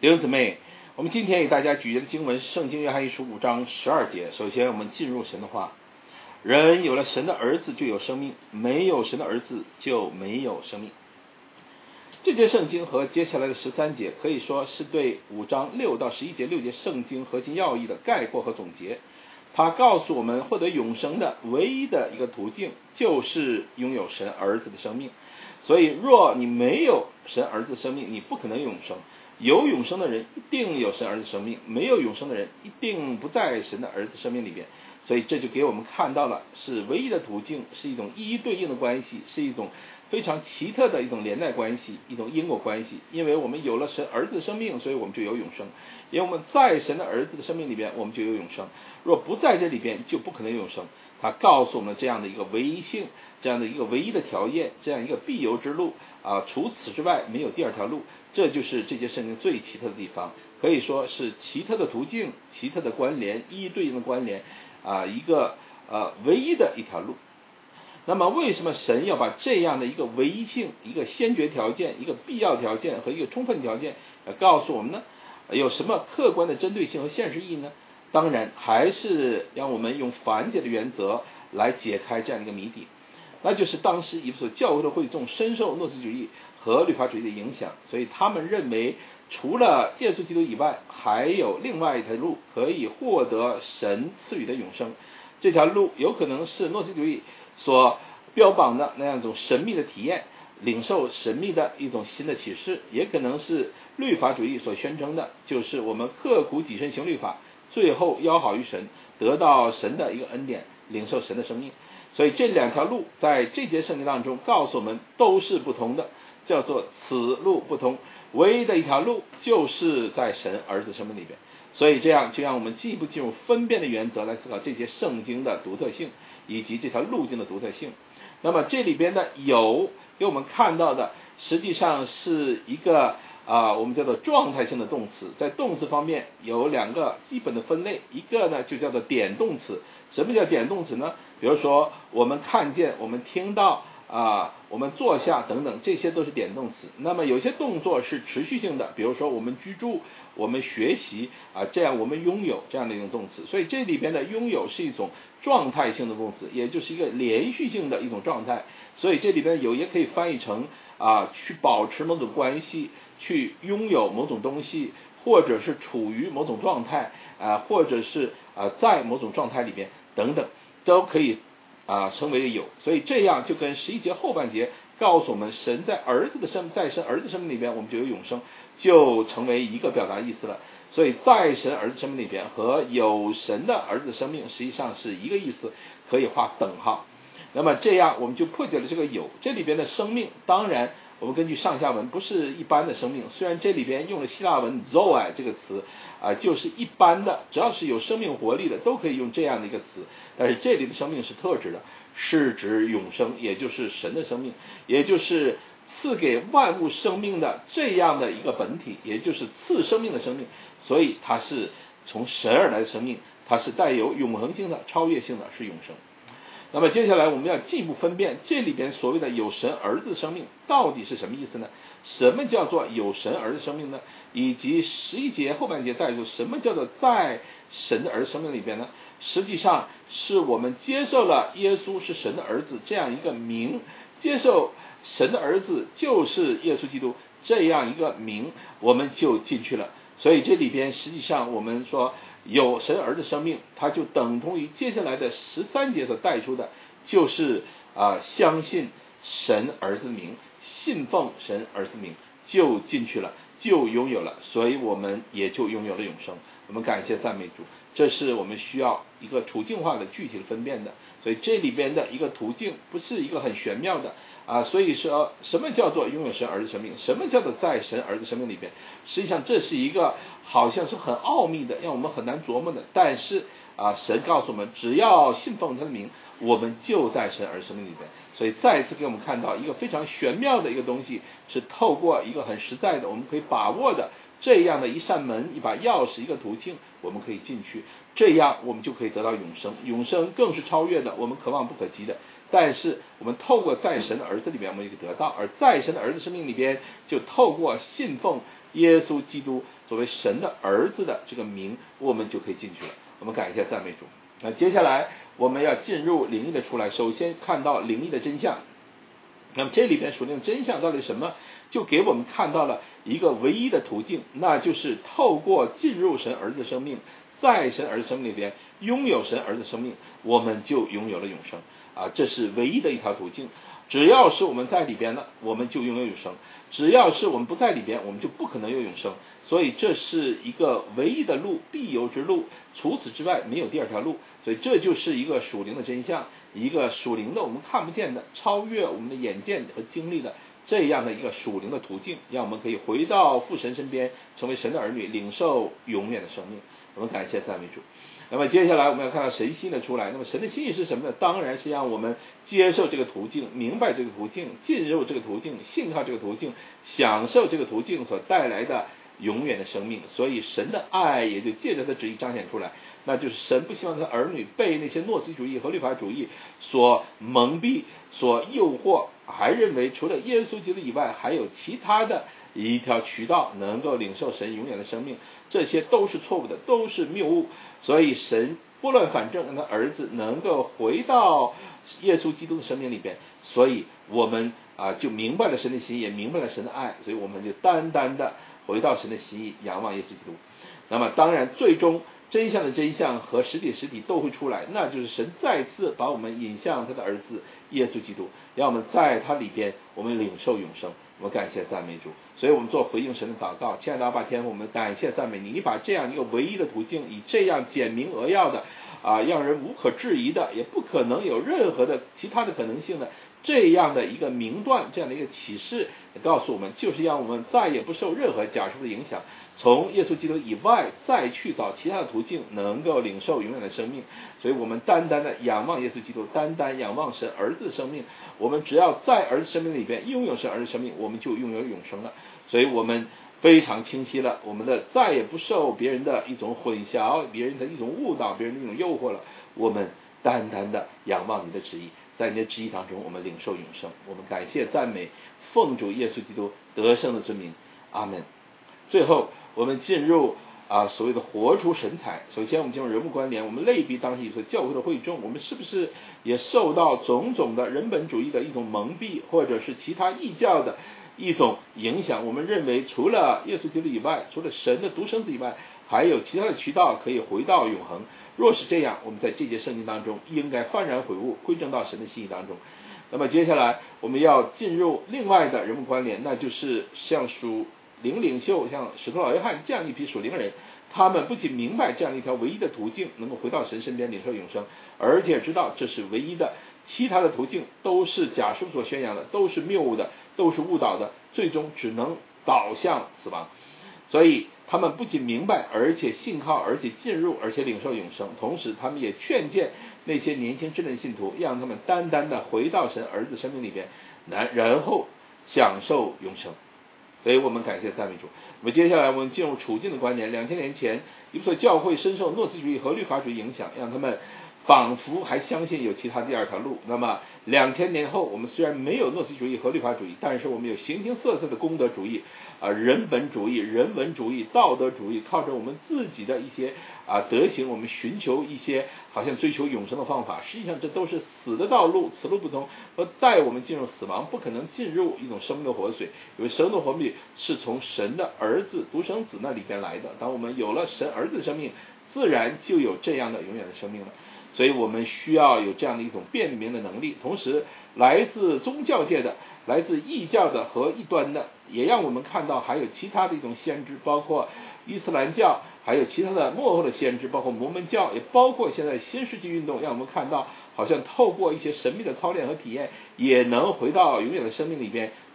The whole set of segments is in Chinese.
弟兄姊妹，我们今天给大家举的经文是圣经约翰一书5章12节。首先我们进入神的话，人有了神的儿子就有生命，没有神的儿子就没有生命。这节圣经和接下来的13节可以说是对5章6到11节6节圣经核心要义的概括和总结。它告诉我们获得永生的唯一的一个途径就是拥有神儿子的生命。所以若你没有神儿子的生命，你不可能永生。有永生的人一定有神儿子生命，没有永生的人一定不在神的儿子生命里边。所以这就给我们看到了是唯一的途径，是一种一对应的关系，是一种非常奇特的一种连带关系，一种因果关系。因为我们有了神儿子的生命，所以我们就有永生。因为我们在神的儿子的生命里边，我们就有永生。若不在这里边，就不可能有永生。他告诉我们这样的一个唯一性，这样的一个唯一的条件，这样一个必由之路除此之外没有第二条路。这就是这节圣经最奇特的地方，可以说是奇特的途径，奇特的关联，一对应的关联一个唯一的一条路。那么为什么神要把这样的一个唯一性，一个先决条件，一个必要条件和一个充分条件告诉我们呢？有什么客观的针对性和现实意义呢？当然还是让我们用反解的原则来解开这样一个谜底，那就是当时以弗所教会的会众深受诺斯主义和律法主义的影响，所以他们认为除了耶稣基督以外，还有另外一条路可以获得神赐予的永生。这条路有可能是诺斯主义所标榜的那样一种神秘的体验，领受神秘的一种新的启示，也可能是律法主义所宣称的，就是我们刻苦己身行律法，最后要好于神，得到神的一个恩典，领受神的生命。所以这两条路在这节圣经当中告诉我们都是不同的，叫做此路不同，唯一的一条路就是在神儿子生命里边。所以这样就让我们进一步进入分辨的原则来思考这节圣经的独特性以及这条路径的独特性。那么这里边的有给我们看到的实际上是一个我们叫做状态性的动词。在动词方面有两个基本的分类，一个呢就叫做点动词。什么叫点动词呢？比如说我们看见，我们听到我们坐下等等，这些都是点动词。那么有些动作是持续性的，比如说我们居住，我们学习这样我们拥有这样的一种动词。所以这里边的拥有是一种状态性的动词，也就是一个连续性的一种状态。所以这里边有也可以翻译成去保持某种关系，去拥有某种东西，或者是处于某种状态或者是在某种状态里边等等，都可以成为有。所以这样就跟11节后半节告诉我们神在神儿子的生命里边我们就有永生，就成为一个表达意思了。所以在神儿子生命里边和有神的儿子的生命实际上是一个意思，可以画等号。那么这样我们就破解了这个有，这里边的生命当然我们根据上下文不是一般的生命，虽然这里边用了希腊文 zoe 这个词就是一般的，只要是有生命活力的都可以用这样的一个词，但是这里的生命是特指的，是指永生，也就是神的生命，也就是赐给万物生命的这样的一个本体，也就是赐生命的生命。所以它是从神而来的生命，它是带有永恒性的超越性的，是永生。那么接下来我们要进一步分辨这里边所谓的有神儿子生命到底是什么意思呢？什么叫做有神儿子生命呢？以及11节后半节带入什么叫做在神的儿子生命里边呢？实际上是我们接受了耶稣是神的儿子这样一个名，接受神的儿子就是耶稣基督这样一个名，我们就进去了。所以这里边实际上我们说有神儿子生命，它就等同于接下来的13节所带出的，就是相信神儿子的名，信奉神儿子的名，就进去了，就拥有了，所以我们也就拥有了永生。我们感谢赞美主，这是我们需要一个处境化的具体的分辨的。所以这里边的一个途径不是一个很玄妙的所以说什么叫做拥有神儿子生命，什么叫做在神儿子生命里边，实际上这是一个好像是很奥秘的，让我们很难琢磨的。但是神告诉我们，只要信奉他的名，我们就在神儿子生命里边。所以再一次给我们看到一个非常玄妙的一个东西，是透过一个很实在的我们可以把握的这样的一扇门、一把钥匙、一个途径，我们可以进去，这样我们就可以得到永生。永生更是超越的，我们可望不可及的。但是我们透过在神的儿子里面，我们可以得到；而在神的儿子生命里边，就透过信奉耶稣基督作为神的儿子的这个名，我们就可以进去了。我们感谢赞美主。那接下来我们要进入灵异的出来，首先看到灵异的真相。那么这里边属灵的真相到底什么？就给我们看到了一个唯一的途径，那就是透过进入神儿子的生命，在神儿子生命里边拥有神儿子生命，我们就拥有了永生这是唯一的一条途径。只要是我们在里边呢，我们就拥有永生；只要是我们不在里边，我们就不可能有永生。所以这是一个唯一的路，必由之路，除此之外没有第二条路。所以这就是一个属灵的真相，一个属灵的我们看不见的，超越我们的眼见和经历的这样的一个属灵的途径，让我们可以回到父神身边，成为神的儿女，领受永远的生命。我们感谢赞美主。那么接下来我们要看到神心的出来。那么神的心意是什么呢？当然是让我们接受这个途径，明白这个途径，进入这个途径，信靠这个途径，享受这个途径所带来的永远的生命。所以神的爱也就借着他的旨意彰显出来，那就是神不希望他的儿女被那些诺斯主义和律法主义所蒙蔽、所诱惑，还认为除了耶稣基督以外还有其他的一条渠道能够领受神永远的生命，这些都是错误的，都是谬误。所以神拨乱反正，让他儿子能够回到耶稣基督的生命里边。所以我们就明白了神的心意，也明白了神的爱，所以我们就单单的回到神的心意，仰望耶稣基督。那么当然最终真相的真相和实体都会出来，那就是神再次把我们引向他的儿子耶稣基督，让我们在他里边我们领受永生。我们感谢赞美主。所以我们做回应神的祷告。亲爱的阿爸天父，我们感谢赞美你，你把这样一个唯一的途径，以这样简明扼要的让人无可置疑的，也不可能有任何的其他的可能性的这样的一个明断，这样的一个启示告诉我们，就是让我们再也不受任何假说的影响，从耶稣基督以外再去找其他的途径，能够领受永远的生命。所以我们单单的仰望耶稣基督，单单仰望神儿子的生命。我们只要在儿子生命里边拥有神儿子生命，我们就拥有永生了。所以我们非常清晰了，我们的再也不受别人的一种混淆，别人的一种误导，别人的一种诱惑了。我们单单的仰望你的旨意，在你的旨意当中我们领受永生。我们感谢赞美奉主耶稣基督得胜的尊名，阿们。最后我们进入所谓的活出神采。首先我们进入人物关联，我们类比当时以色列教会的会众，我们是不是也受到种种的人本主义的一种蒙蔽，或者是其他异教的一种影响？我们认为除了耶稣基督以外，除了神的独生子以外，还有其他的渠道可以回到永恒。若是这样，我们在这节圣经当中应该幡然悔悟，归正到神的心意当中。那么接下来我们要进入另外的人物关联，那就是像属灵领袖，像使徒老约翰这样一批属灵人，他们不仅明白这样一条唯一的途径能够回到神身边领受永生，而且知道这是唯一的，其他的途径都是假书所宣扬的，都是谬误的，都是误导的，最终只能导向死亡。所以他们不仅明白，而且信靠，而且进入，而且领受永生。同时他们也劝诫那些年轻稚嫩信徒，让他们单单的回到神儿子生命里边，然后享受永生。所以我们感谢赞美主。那么接下来我们进入处境的观点。2000年前，以弗所教会深受诺斯主义和律法主义影响，让他们仿佛还相信有其他第二条路。那么2000年后，我们虽然没有诺斯主义和律法主义，但是我们有形形色色的功德主义人本主义、人文主义、道德主义，靠着我们自己的一些德行，我们寻求一些好像追求永生的方法。实际上这都是死的道路，此路不通，而带我们进入死亡，不可能进入一种生命的活水。因为生命的活水是从神的儿子独生子那里边来的，当我们有了神儿子的生命，自然就有这样的永远的生命了。所以我们需要有这样的一种辨明的能力。同时来自宗教界的、来自异教的和异端的，也让我们看到还有其他的一种先知，包括伊斯兰教，还有其他的末后的先知，包括摩门教，也包括现在新世纪运动，让我们看到好像透过一些神秘的操练和体验，也能回到永远的生命里边，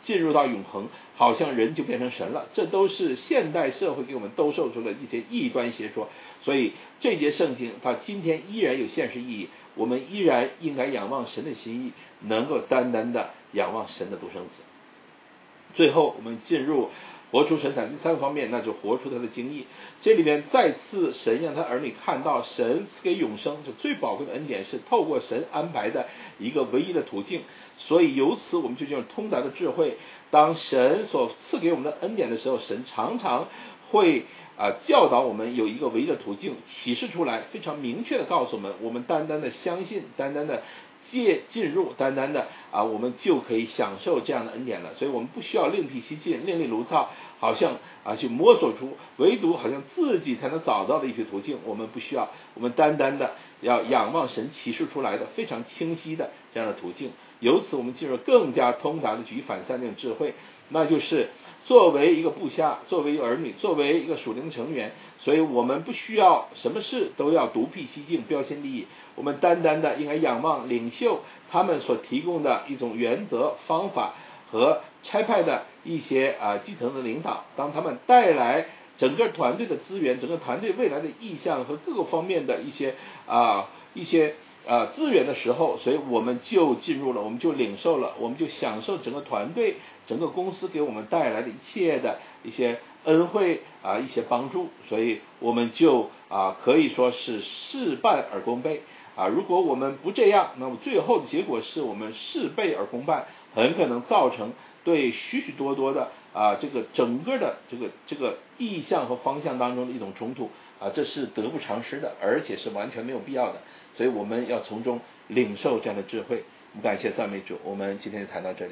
进入到永恒，好像人就变成神了。这都是现代社会给我们兜售出了一些异端邪说。所以这节圣经到今天依然有现实意义，我们依然应该仰望神的心意，能够单单的仰望神的独生子。最后我们进入活出神产第三个方面，那就活出他的经义。这里面再次神让他儿女看到神赐给永生就最宝贵的恩典是透过神安排的一个唯一的途径，所以由此我们就进入通达的智慧。当神所赐给我们的恩典的时候，神常常会教导我们有一个唯一的途径启示出来，非常明确的告诉我们，我们单单的相信，单单的进入，单单的我们就可以享受这样的恩典了。所以我们不需要另辟蹊径，另立炉灶，好像去摸索出唯独好像自己才能找到的一些途径。我们不需要，我们单单的要仰望神启示出来的非常清晰的这样的途径。由此我们进入更加通达的举一反三那种智慧，那就是作为一个部下，作为一个儿女，作为一个属灵成员，所以我们不需要什么事都要独辟蹊径，标新立异。我们单单的应该仰望领袖他们所提供的一种原则方法和差派的一些基层的领导，当他们带来整个团队的资源，整个团队未来的意向和各个方面的一些资源的时候，所以我们就进入了，我们就领受了，我们就享受整个团队整个公司给我们带来的一切的一些恩惠一些帮助，所以我们就可以说是事半而功倍。如果我们不这样，那么最后的结果是我们事倍而功半，很可能造成对许许多多的这个整个的这个意向和方向当中的一种冲突这是得不偿失的，而且是完全没有必要的。所以我们要从中领受这样的智慧。我们感谢赞美主，我们今天就谈到这里。